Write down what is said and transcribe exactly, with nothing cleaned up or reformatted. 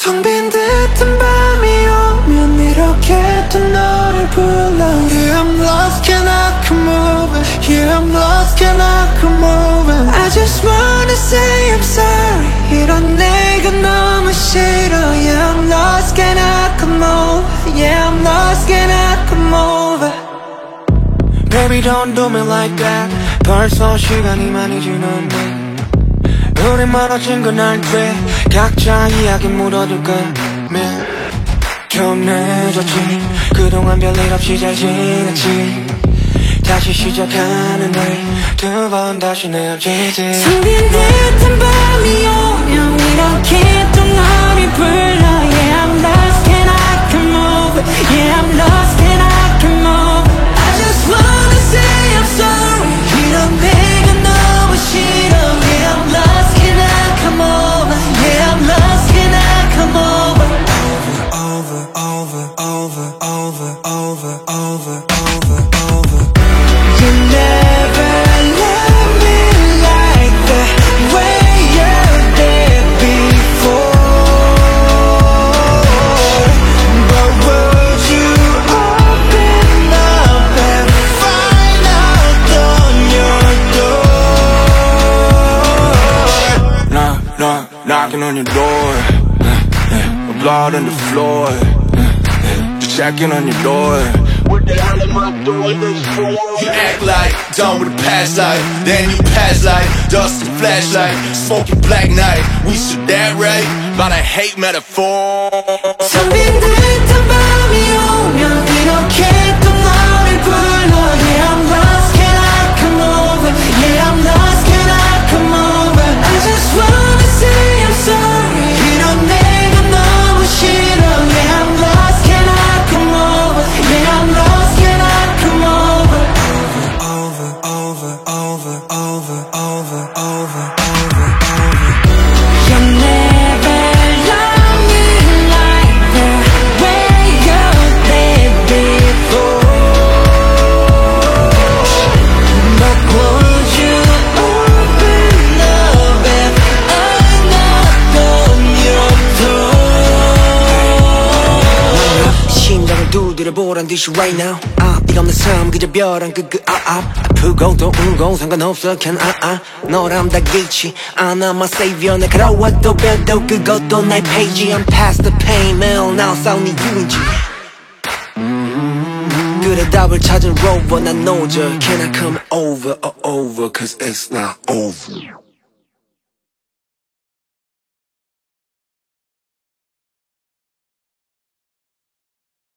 텅 빈 듯한 밤이 오면 이렇게 또 너를 불러. Yeah, I'm lost, can I come over? Yeah, I'm lost, can I come over? I just wanna say I'm sorry. 이런 내가 너무 싫어. Yeah, I'm lost, can I come over? Yeah, I'm lost, can I come over? Baby, don't do me like that. 벌써 시간이 많이 지났네. 우리 멀어진 그날 뒤에 각자 이야기 물어둘까. 좀 늦었지. 그동안 별일 없이 잘 지냈지. 다시 시작하는 날 두 번 다시 헤어지지. 숨긴 듯한 밤이 오면 이렇게 또 너를 불러. Yeah, I'm lost, can I come over? Yeah, I'm lost, can I come over? I just wanna say I'm sorry. 이런 내가 너무 싫어. Yeah, I'm lost, can I come over? Yeah, I'm lost, can I come over? Over, over, over, over, over, over, over, over. You never loved me like the way you did before. But would you open up and find out on your door? Knock, knock, knocking on your door. Blood on the floor. Just checking on your door. What the hell am I doing this for? You act like done with the past life, then you pass like dust and flashlight, smoking black night. We should that right? But I hate metaphor. 텅 빈 듯한 밤이 오면 이렇게 또 너를 불러. Yeah, I'm lost, can I come over? Yeah, I'm lost, can I come over? I just wanna say I'm sorry. 이런 내가 너무 싫어. Yeah, I'm lost, can I come over? Yeah, I'm lost, can I come over? Over, over, over, over, over, over, over, over. You never loved me like the way you did before. But would you open up if I knocked on your door? 심장을 두드려 보란 듯이 right now. 앞이 없는 삶 그저 벼랑 끄끄 아앞. 아프고 또 울고 상관없어 can I I 너람 다 기치 않아 my savior. 날카로워도 벼도 그것도 나의 페이지. I'm past the pain 매일 now 싸운 이유인지. 그래 답을 찾은 rover 난 노절. Can I come over or over cause it's not over.